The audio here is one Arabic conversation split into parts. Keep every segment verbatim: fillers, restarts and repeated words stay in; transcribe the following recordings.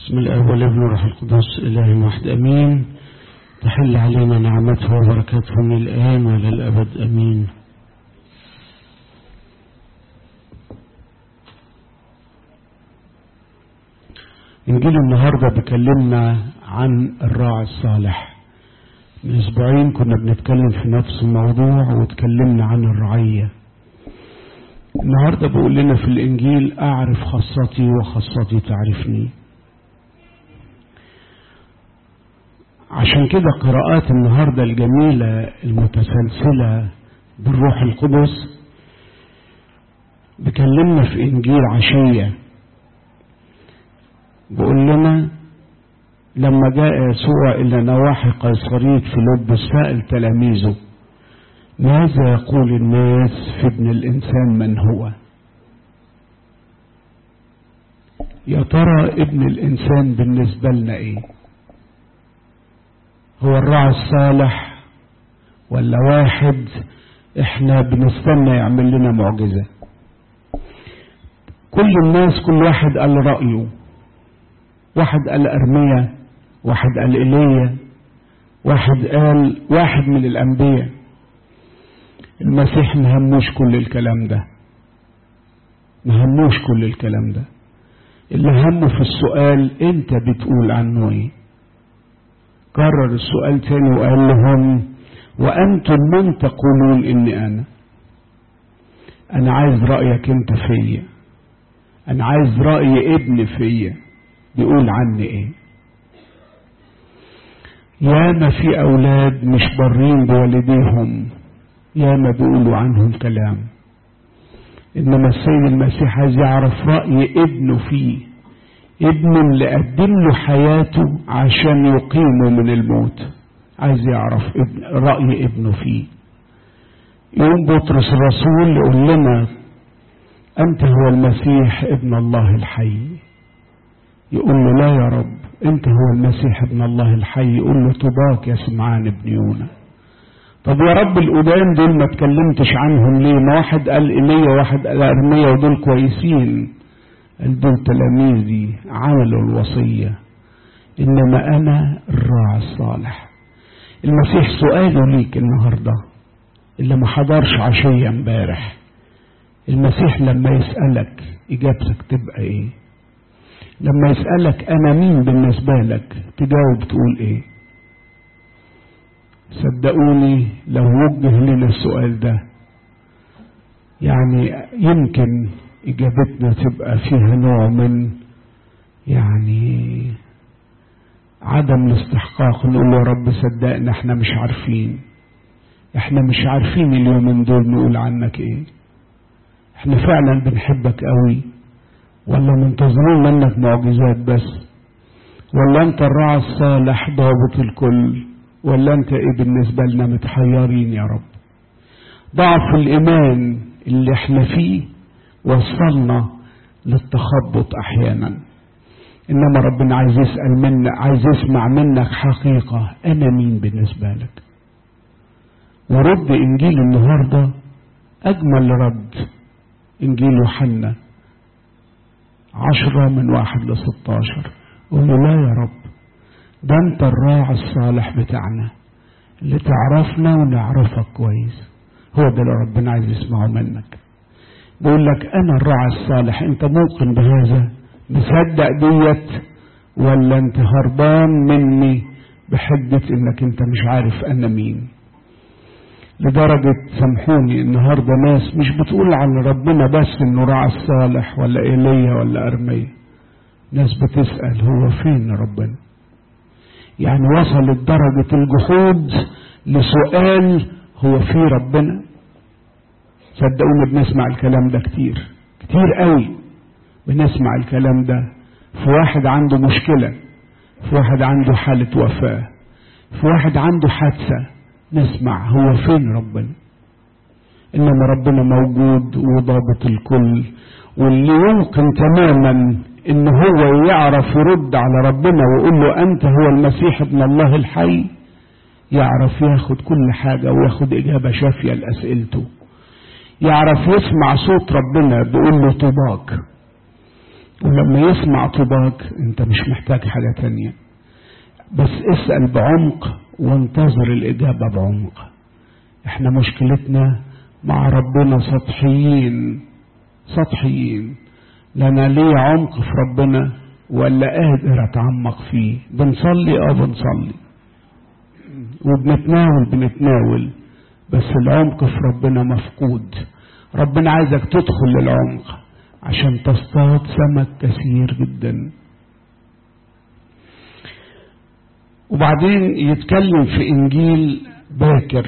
بسم الله والابن والروح القدس إله واحد أمين. تحل علينا نعمته وبركاته من الآن وإلى الأبد أمين. إنجيل النهاردة بيكلمنا عن الراعي الصالح. من أسبوعين كنا بنتكلم في نفس الموضوع وتكلمنا عن الرعية. النهاردة بيقول لنا في الإنجيل: أعرف خاصتي وخاصتي تعرفني. عشان كده قراءات النهاردة الجميلة المتسلسلة بالروح القدس بكلمنا في إنجيل عشية. بقول لنا لما جاء يسوع إلى نواحي قيصرية فيلبس سأل تلاميذه: ماذا يقول الناس في ابن الإنسان من هو؟ يا ترى ابن الإنسان بالنسبة لنا إيه؟ هو الراعي الصالح ولا واحد احنا بنستنى يعمل لنا معجزة؟ كل الناس كل واحد قال رأيه. واحد قال أرميا، واحد قال إيليا، واحد قال واحد من الأنبياء. المسيح مهموش كل الكلام ده، مهموش كل الكلام ده. اللي همه في السؤال: انت بتقول عنه ايه؟ كرر السؤال تاني وقال لهم: وأنتم من تقولون إني أنا؟ أنا عايز رأيك أنت فيا، أنا عايز رأي ابن فيا بيقول عني إيه. ياما في أولاد مش برين بوالديهم، ياما بيقولوا عنهم كلام، إنما السيد المسيح عايز يعرف رأي ابنه فيه، ابن اللي قدم له حياته عشان يقيمه من الموت. عايز يعرف ابن رأي ابنه فيه. يوم بطرس الرسول يقول لنا: أنت هو المسيح ابن الله الحي. يقول له: لا يا رب، أنت هو المسيح ابن الله الحي. يقول له: طباك يا سمعان ابن يونا. طب يا رب القدام دول ما تكلمتش عنهم ليه؟ ما واحد قال إيليا وواحد قال أرميا ودول كويسين، دول تلاميذي عملوا الوصية، إنما أنا الراعي الصالح. المسيح سؤاله ليك النهاردة اللي ما حضرش عشية امبارح: المسيح لما يسألك إجابتك تبقى إيه؟ لما يسألك أنا مين بالنسبة لك تجاوب تقول إيه؟ صدقوني لو وجه لنا السؤال ده يعني يمكن إجابتنا تبقى فيها نوع من يعني عدم الاستحقاق. نقول يا رب صدقنا احنا مش عارفين، احنا مش عارفين اليومين دول نقول عنك ايه. احنا فعلا بنحبك قوي ولا منتظرين منك معجزات بس؟ ولا انت الراعي الصالح ضابط الكل؟ ولا انت ايه بالنسبة لنا؟ متحيرين يا رب. ضعف الإيمان اللي احنا فيه وصلنا للتخبط احيانا، انما ربنا عايز يسأل منك، عايز يسمع منك حقيقة: انا مين بالنسبة لك؟ ورد انجيل النهاردة اجمل رد انجيل يوحنا عشرة من واحد لستاشر. قول له: لا يا رب، ده انت الراعي الصالح بتاعنا اللي تعرفنا ونعرفك كويس. هو ده اللي ربنا عايز يسمعه منك. بقول لك أنا الراعي الصالح. أنت موقن بهذا؟ مصدق ديت؟ ولا أنت هربان مني بحجة إنك أنت مش عارف أنا مين؟ لدرجة سامحوني النهاردة ناس مش بتقول عن ربنا بس إنه راعي الصالح ولا إيليا ولا أرميا، ناس بتسأل هو فين ربنا؟ يعني وصلت درجة الجحود لسؤال هو في ربنا. صدقوني بنسمع الكلام ده كتير كتير قوي. بنسمع الكلام ده في واحد عنده مشكلة، في واحد عنده حالة وفاة، في واحد عنده حادثة، نسمع هو فين ربنا؟ إنما ربنا موجود وضابط الكل، واللي يمكن تماما إن هو يعرف يرد على ربنا ويقول له أنت هو المسيح ابن الله الحي، يعرف ياخد كل حاجة وياخد إجابة شافية لأسئلته. يعرف يسمع صوت ربنا بيقول له طباك، ولما يسمع طوباك انت مش محتاج حاجة تانية، بس اسأل بعمق وانتظر الإجابة بعمق. احنا مشكلتنا مع ربنا سطحيين سطحيين، لنا ليه عمق في ربنا ولا قادر اتعمق فيه. بنصلي اه بنصلي وبنتناول بنتناول، بس العمق في ربنا مفقود. ربنا عايزك تدخل للعمق عشان تصطاد سمك كثير جدا. وبعدين يتكلم في إنجيل باكر،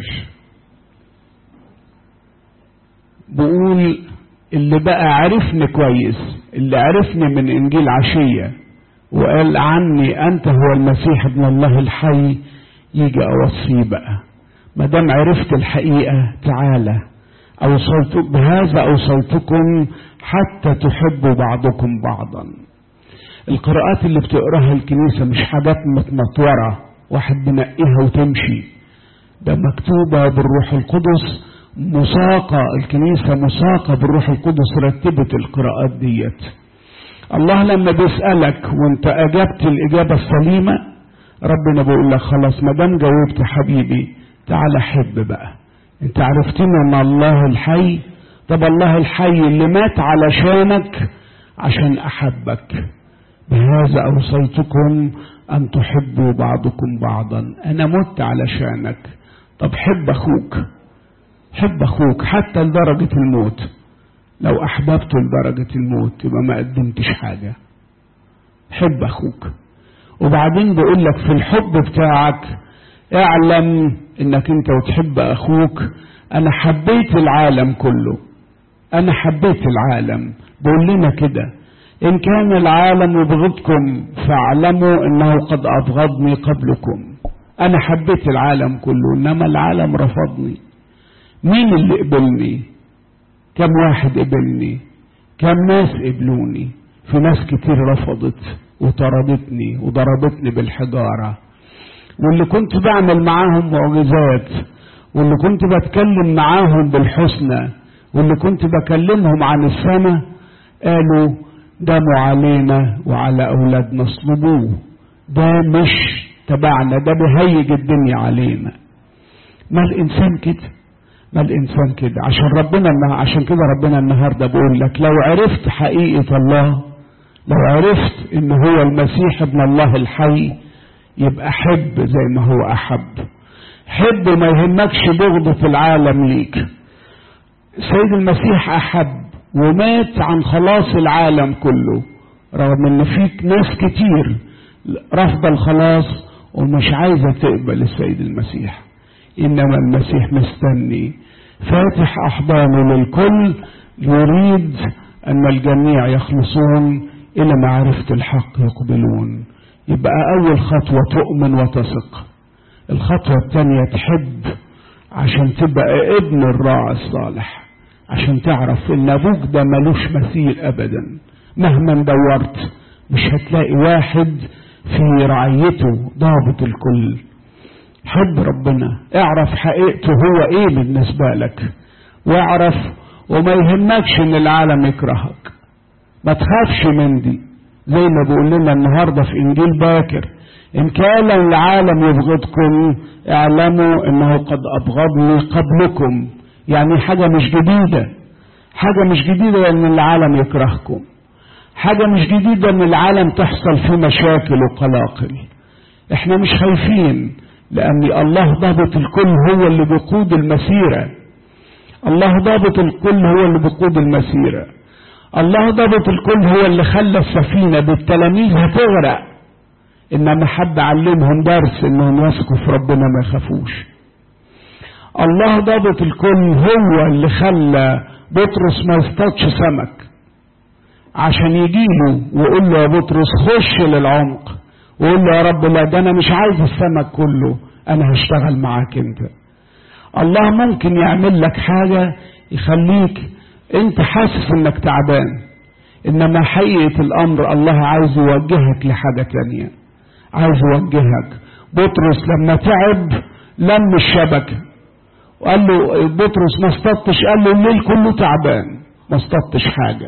بقول اللي بقى عرفني كويس، اللي عرفني من إنجيل عشية وقال عني أنت هو المسيح ابن الله الحي، يجي أوصيه بقى. مادام عرفت الحقيقة تعالى، أوصلت بهذا أوصلتكم حتى تحبوا بعضكم بعضا. القراءات اللي بتقراها الكنيسة مش حاجات متمطورة واحد بنقيها وتمشي، ده مكتوبة بالروح القدس، مساقة. الكنيسة مساقة بالروح القدس، رتبت القراءات ديت. الله لما بيسألك وانت أجبت الإجابة السليمة، ربنا بيقول لك خلاص ما دام جاوبت حبيبي تعال حب بقى. انت عرفتني ان الله الحي، طب الله الحي اللي مات علشانك عشان أحبك، بهذا أوصيتكم أن تحبوا بعضكم بعضا. أنا مت علشانك، طب حب أخوك، حب أخوك حتى لدرجة الموت. لو أحببته لدرجة الموت يبقى ما قدمتش حاجة. حب أخوك. وبعدين بقول لك في الحب بتاعك اعلم انك انت وتحب أخوك. أنا حبيت العالم كله، أنا حبيت العالم. بقول لنا كده إن كان العالم يبغضكم فاعلموا إنه قد أبغضني قبلكم. أنا حبيت العالم كله إنما العالم رفضني. مين اللي قبلني؟ كم واحد قبلني؟ كم ناس قبلوني؟ في ناس كتير رفضت وطردتني وضربتني بالحجارة. واللي كنت بعمل معاهم معجزات، واللي كنت بتكلم معاهم بالحسنى، واللي كنت بكلمهم عن السماء، قالوا دموا علينا وعلى أولادنا صلبوه، ده مش تبعنا، ده بيهيج الدنيا علينا. ما الإنسان كده، ما الإنسان كده. عشان ربنا عشان كده ربنا النهاردة بقول لك لو عرفت حقيقة الله، لو عرفت إن هو المسيح ابن الله الحي، يبقى حب زي ما هو أحب. حب ما يهمكش بغضة العالم ليك. سيد المسيح أحب ومات عن خلاص العالم كله، رغم ان فيك ناس كتير رفض الخلاص ومش عايزة تقبل السيد المسيح. انما المسيح مستني فاتح احضانه للكل، يريد ان الجميع يخلصون الى معرفة الحق يقبلون. يبقى اول خطوة تؤمن وتثق. الخطوة الثانية تحب عشان تبقى ابن الراعي الصالح، عشان تعرف ان ابوك ده ملوش مثيل ابدا. مهما دورت مش هتلاقي واحد في رعيته ضابط الكل. حب ربنا، اعرف حقيقته هو ايه بالنسبة لك، واعرف وما يهمكش ان العالم يكرهك. ما تخافش من دي، زي ما بيقول لنا النهاردة في انجيل باكر، ان كان العالم يبغضكم اعلموا انه قد ابغضني قبلكم. يعني حاجة مش جديدة، حاجة مش جديدة ان العالم يكرهكم، حاجة مش جديدة ان العالم تحصل فيه مشاكل وقلاقل. احنا مش خايفين لان الله ضابط الكل، هو اللي بيقود المسيرة. الله ضابط الكل هو اللي بيقود المسيرة. الله ضابط الكل هو اللي خلى السفينة بالتلاميذ هتغرق، انما حب علمهم درس انهم يثقوا في ربنا ما يخافوش. الله ضابط الكل هو اللي خلى بطرس ما يصطادش سمك عشان يجيله ويقول له يا بطرس خش للعمق، ويقول له يا رب لا، ده انا مش عايز السمك كله، انا هشتغل معاك انت. الله ممكن يعمل لك حاجة يخليك انت حاسس انك تعبان، انما حقيقة الامر الله عايز يوجهك لحاجة تانية، عايز يوجهك. بطرس لما تعب لم الشبكة وقال له بطرس ما اصطدتش، قال له الليل كله تعبان ما اصطدتش حاجة.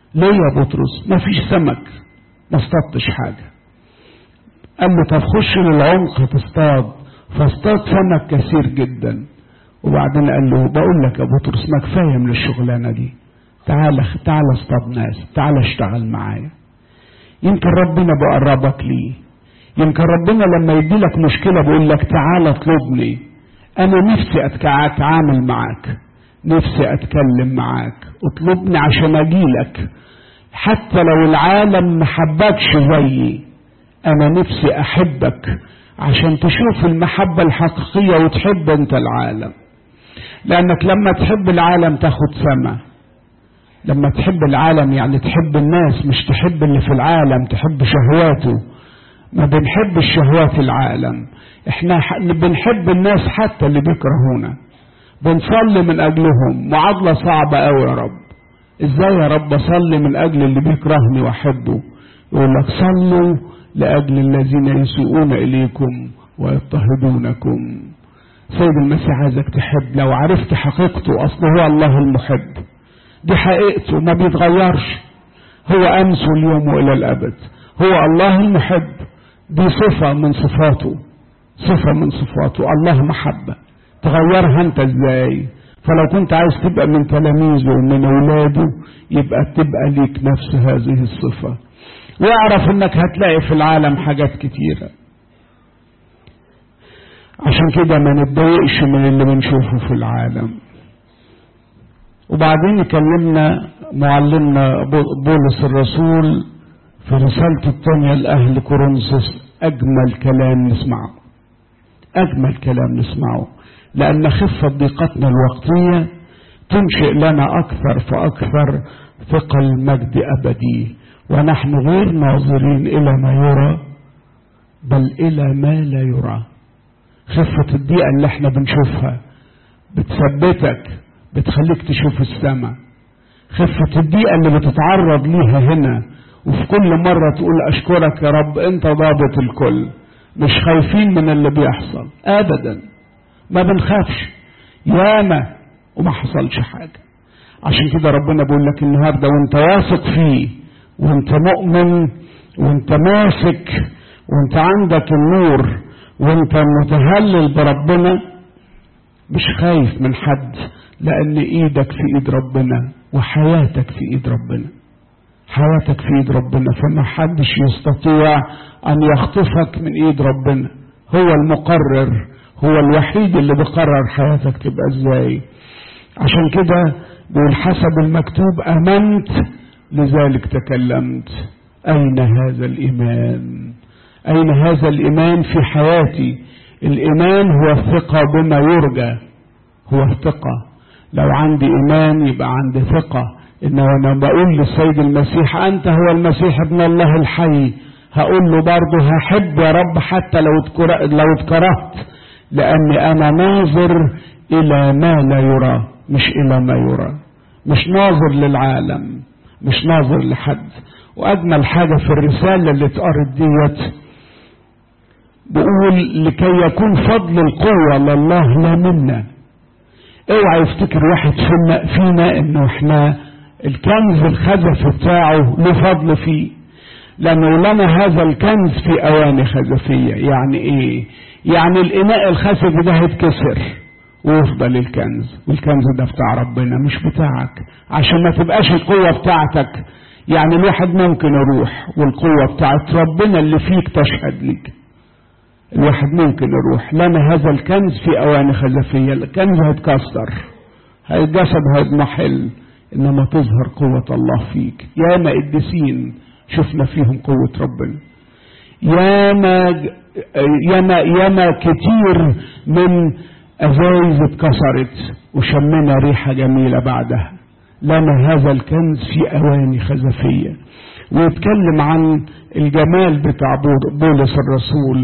ليه يا بطرس؟ ما فيش سمك، ما اصطادتش حاجة. قال له طب خش للعمق تصطاد، فاصطاد سمك كثير جدا. وبعدين قال له بقول لك يا بطرس ما كفاية من الشغلانة دي، تعال تعال اصطاد ناس، تعال اشتغل معايا. يمكن ربنا بقربك ليه، يمكن ربنا لما يدي لك مشكلة بيقول لك تعال اطلبني، انا نفسي اتعامل معاك، نفسي اتكلم معاك، اطلبني عشان اجيلك، حتى لو العالم محبكش زيي انا نفسي احبك عشان تشوف المحبة الحقيقية وتحب انت العالم. لانك لما تحب العالم تاخد سما، لما تحب العالم يعني تحب الناس، مش تحب اللي في العالم، تحب شهواته. ما بنحب الشهوات العالم، احنا بنحب الناس حتى اللي بيكرهونا، بنصلي من اجلهم. معادلة صعبة قوي يا رب، ازاي يا رب اصلي من اجل اللي بيكرهني واحبه؟ يقول لك صلوا لاجل الذين يسوءون اليكم ويضطهدونكم. سيد المسيح عايزك تحب، لو عرفت حقيقته، اصله هو الله المحب، دي حقيقته ما بيتغيرش، هو امس واليوم والى الابد، هو الله المحب، دي صفة من صفاته، صفة من صفاته. الله محبة، تغيرها انت ازاي؟ فلو كنت عايز تبقى من تلاميذه ومن اولاده يبقى تبقى ليك نفس هذه الصفة. واعرف انك هتلاقي في العالم حاجات كتيرة، عشان كده ما نتضايقش من اللي بنشوفه في العالم. وبعدين يكلمنا معلمنا بولس الرسول في رسالته الثانية لأهل كورنثوس أجمل كلام نسمعه، أجمل كلام نسمعه، لأن خفة ضيقتنا الوقتية تنشئ لنا أكثر فأكثر ثقل مجد أبدي، ونحن غير ناظرين إلى ما يرى بل إلى ما لا يرى. خفة الضيقة اللي احنا بنشوفها بتثبتك، بتخليك تشوف السماء. خفة الضيقة اللي بتتعرض ليها هنا، وفي كل مرة تقول أشكرك يا رب أنت ضابط الكل، مش خايفين من اللي بيحصل أبدا، ما بنخافش ياما وما حصلش حاجة. عشان كده ربنا بيقول لك النهاردة وانت واثق فيه، وانت مؤمن، وانت ماسك، وانت عندك النور، وانت متهلل بربنا، مش خايف من حد، لأن إيدك في إيد ربنا، وحياتك في إيد ربنا، حياتك في إيد ربنا، فما حدش يستطيع أن يخطفك من إيد ربنا. هو المقرر، هو الوحيد اللي بيقرر حياتك تبقى إزاي. عشان كده بيقول حسب المكتوب آمنت لذلك تكلمت. أين هذا الإيمان؟ أين هذا الإيمان في حياتي؟ الإيمان هو الثقة بما يرجى، هو الثقة. لو عندي إيمان يبقى عندي ثقة، إنه أنا بقول للسيد المسيح أنت هو المسيح ابن الله الحي، هقول له برضه هحب يا رب حتى لو لو اتكرهت، لأني أنا ناظر إلى ما لا يرى مش إلى ما يرى، مش ناظر للعالم، مش ناظر لحد. وأجمل حاجة في الرسالة اللي اتقرت ديت بقول لكي يكون فضل القوة لله لا منا. اوعى يفتكر واحد فينا, فينا انه احنا الكنز الخزف بتاعه له فضل فيه، لانه لنا هذا الكنز في اواني خزفية. يعني ايه؟ يعني الاناء الخزف ده هيتكسر ويفضل الكنز، والكنز ده بتاع ربنا مش بتاعك، عشان ما تبقاش القوة بتاعتك. يعني الواحد ممكن يروح والقوة بتاعت ربنا اللي فيك تشهد لك، الواحد ممكن يروح. لنا هذا الكنز في اواني خزفية، الكنز هيتكسر، الجسد هيضمحل، انما تظهر قوة الله فيك. ياما قديسين شفنا فيهم قوة ربنا، ياما ياما ياما كتير من ازايز اتكسرت وشمنا ريحة جميلة بعدها. لنا هذا الكنز في اواني خزفية. ويتكلم عن الجمال بتاع بولس الرسول،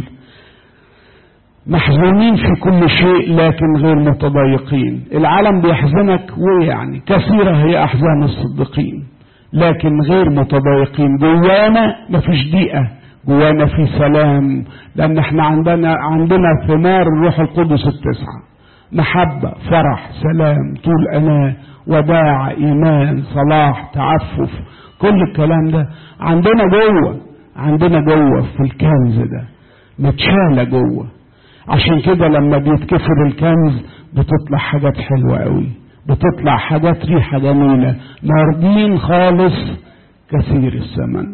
محزونين في كل شيء لكن غير متضايقين. العالم بيحزنك، ويعني كثيرة هي أحزان الصديقين، لكن غير متضايقين. جوانا مفيش ضيقة، جوانا في سلام، لأن احنا عندنا عندنا ثمار الروح القدس التسعة، محبة، فرح، سلام، طول أناة، وداع، إيمان، صلاح، تعفف. كل الكلام ده عندنا جوه، عندنا جوه في الكنز ده، متشالة جوه. عشان كده لما بيتكسر الكنز بتطلع حاجات حلوة قوي، بتطلع حاجات ريحة جميلة، مرضين خالص كثير الثمن،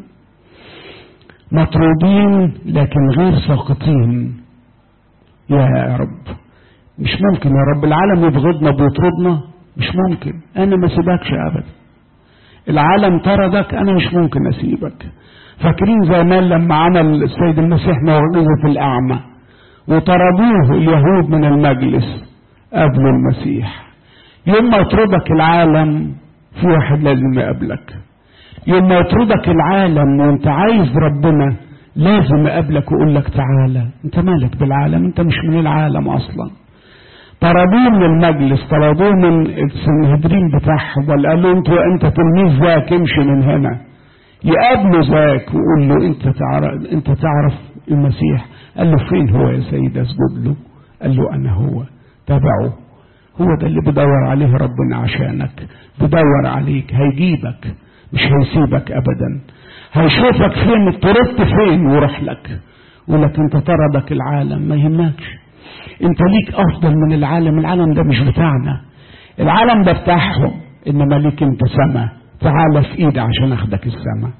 مطرودين لكن غير ساقطين. يا رب مش ممكن يا رب العالم يبغضنا بيطردنا، مش ممكن، انا ما سيبكش ابدا. العالم طردك، انا مش ممكن اسيبك. فاكرين زمان لما عمل السيد المسيح موعظة الاعمى وطردوه اليهود من المجلس قبل المسيح؟ يوم ما يطردك العالم في واحد لازم يقابلك. يوم ما يطردك العالم وانت عايز ربنا لازم يقابلك ويقول لك تعالى. انت مالك بالعالم؟ انت مش من العالم اصلا. طردوه من المجلس، طردوه من السنهدرين بتاعهم، ولا قال له انت انت تلميذ ذاك امشي من هنا. يقابله ذاك ويقول له انت تعرف انت تعرف المسيح. قال له فين هو يا سيد اسجد له؟ قال له انا هو، تابعه. هو ده اللي بدور عليه ربنا عشانك، بدور عليك، هيجيبك مش هيسيبك ابدا. هيشوفك فين، اضطربت فين وروح لك. ولك انت طردك العالم ما يهمكش، انت ليك افضل من العالم. العالم ده مش بتاعنا، العالم ده بتاعهم، انما ليك انت سما. تعال في ايدي عشان اخدك السما.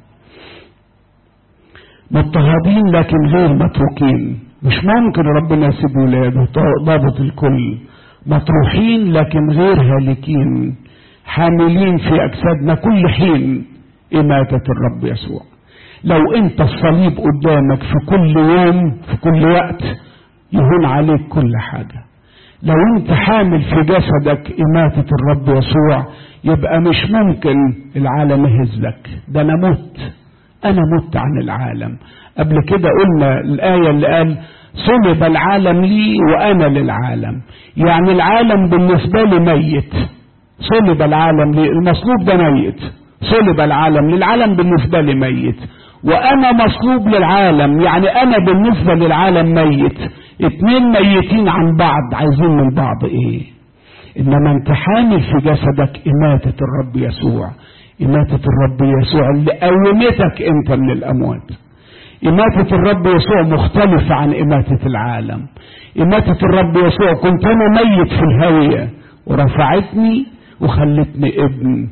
مضطهدين لكن غير متروكين، مش ممكن ربنا يسيب ولاده، ضابط الكل. مطروحين لكن غير هالكين، حاملين في اجسادنا كل حين إماتة الرب يسوع. لو انت الصليب قدامك في كل يوم في كل وقت يهون عليك كل حاجة. لو انت حامل في جسدك إماتة الرب يسوع يبقى مش ممكن العالم يهزك. ده انا مت، انا مت عن العالم. قبل كده قلنا الآية اللي قال صلب العالم لي وانا للعالم، يعني العالم بالنسبة لي ميت. صلب العالم لي، المصلوب ده ميت. صلب العالم للعالم بالنسبة لي ميت، وانا مصلوب للعالم، يعني انا بالنسبة للعالم ميت. اتنين ميتين عن بعض، عايزين من بعض ايه؟ انما انت حامل في جسدك إماتة الرب يسوع. إماتة الرب يسوع اللي قومتك انت من الاموات. إماتة الرب يسوع مختلفة عن إماتة العالم. إماتة الرب يسوع كنت انا ميت في الهاوية ورفعتني وخلتني ابن،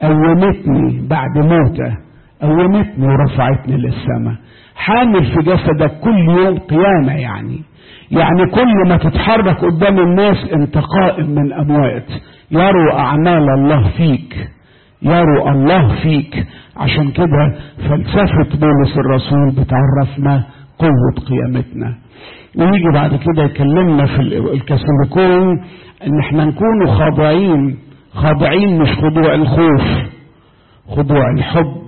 قومتني بعد موته، قومتني ورفعتني للسماء. حامل في جسدك كل يوم قيامة، يعني يعني كل ما تتحرك قدام الناس انت قائم من اموات. يروا اعمال الله فيك، يروا الله فيك. عشان كده فلسفة بولس الرسول بتعرفنا قوة قيامتنا. ويجي بعد كده يكلمنا في الكاثوليكون ان احنا نكون خاضعين. خاضعين مش خضوع الخوف، خضوع الحب.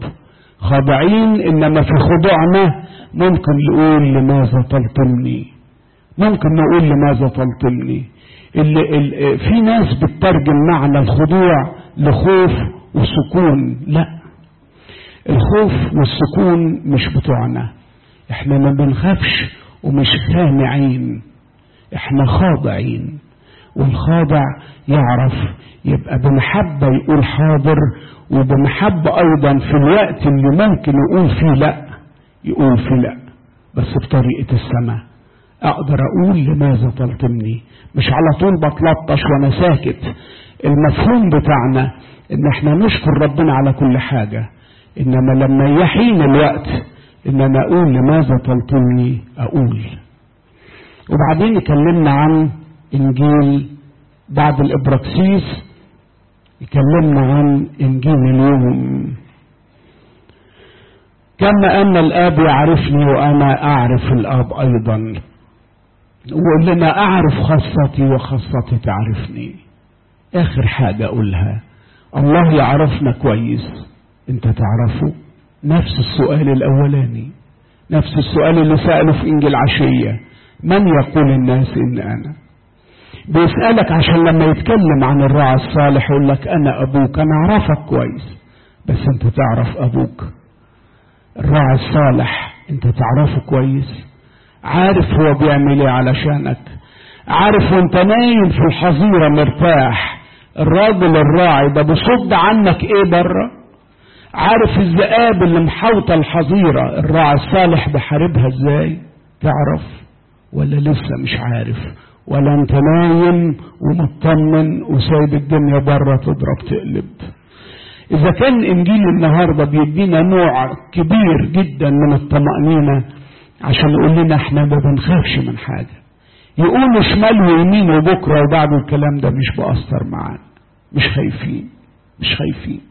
خاضعين انما في خضوعنا ممكن نقول لماذا تلطمني، ممكن نقول لماذا تلطمني. اللي اللي في ناس بتترجم معنى الخضوع لخوف وسكون. لا، الخوف والسكون مش بتوعنا. احنا ما بنخافش ومش خانعين، احنا خاضعين. والخاضع يعرف يبقى بمحبة يقول حاضر، وبمحبة ايضا في الوقت اللي ممكن يقول فيه لا يقول فيه لا، بس بطريقة السماء. اقدر اقول لماذا تلطمني، مش على طول بتلطش وانا ساكت. المفهوم بتاعنا ان احنا نشكر ربنا على كل حاجة، انما لما يحين الوقت ان انا اقول لماذا تلطمني اقول. وبعدين اتكلمنا عن انجيل بعد الابراكسيس، يكلمنا عن انجيل اليوم. كما ان الاب يعرفني وانا اعرف الاب ايضا، وقال لنا اعرف خاصتي وخاصتي تعرفني. اخر حاجة اقولها، الله يعرفنا كويس، انت تعرفه. نفس السؤال الاولاني، نفس السؤال اللي سأله في انجيل عشية، من يقول الناس ان انا؟ بيسألك عشان لما يتكلم عن الراعي الصالح يقول لك انا ابوك. انا اعرفك كويس، بس انت تعرف ابوك الراعي الصالح، انت تعرفه كويس، عارف هو بيعمل ايه علشانك، عارف وانت نايم في الحظيرة مرتاح الراجل الراعي ده بيصد عنك ايه بره؟ عارف الذئاب اللي محوطة الحظيرة الراعي الصالح بحاربها ازاي؟ تعرف ولا لسه مش عارف؟ ولا انت نايم ومطمن وسايب الدنيا بره تضرب تقلب؟ اذا كان انجيل النهارده بيدينا نوع كبير جدا من الطمأنينة عشان يقول لنا احنا ما بنخافش من حاجة، يقولوا شمال ويمين وبكره وبعد الكلام ده مش بأثر معانا، مش خايفين مش خايفين.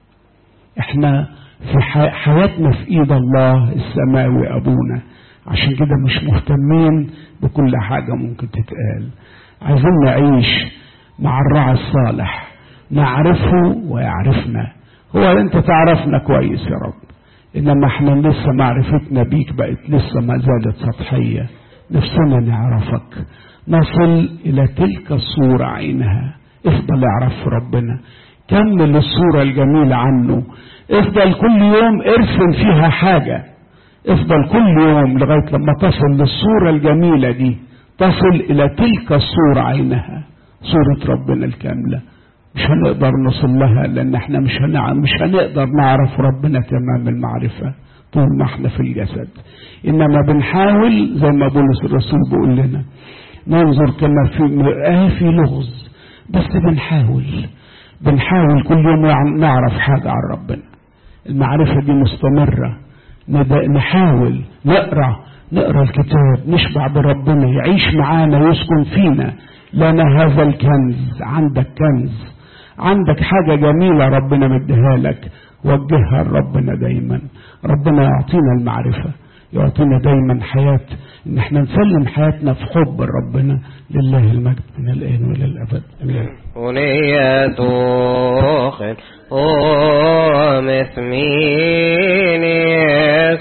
احنا في حياتنا في ايد الله السماوي ابونا، عشان كده مش مهتمين بكل حاجة ممكن تتقال. عايزين نعيش مع الراعي الصالح، نعرفه ويعرفنا. هو انت تعرفنا كويس يا رب، انما احنا لسه معرفتنا بيك بقت لسه ما زالت سطحية. نفسنا نعرفك، نصل الى تلك الصورة عينها. افضل اعرف ربنا، كمل الصورة الجميلة عنه، افضل كل يوم ارسم فيها حاجة، افضل كل يوم لغاية لما تصل للصورة الجميلة دي، تصل الى تلك الصورة عينها، صورة ربنا الكاملة. مش هنقدر نصل لها لان احنا مش هنع... مش هنقدر نعرف ربنا تمام المعرفة طول ما احنا في الجسد، انما بنحاول زي ما بولس الرسول بيقول لنا ننظر كما في مرآة في لغز، بس بنحاول بنحاول كل يوم نعرف حاجة عن ربنا. المعرفة دي مستمرة، نحاول نقرأ نقرأ الكتاب، نشبع بربنا، يعيش معانا يسكن فينا. لنا هذا الكنز، عندك كنز، عندك حاجة جميلة ربنا مديها لك، وجهها لربنا دايما. ربنا يعطينا المعرفة، يعطينا دايما حياة ان احنا نسلم حياتنا في حب ربنا. لله المجد من الآن والى الأبد امين. ونية خير ومثمين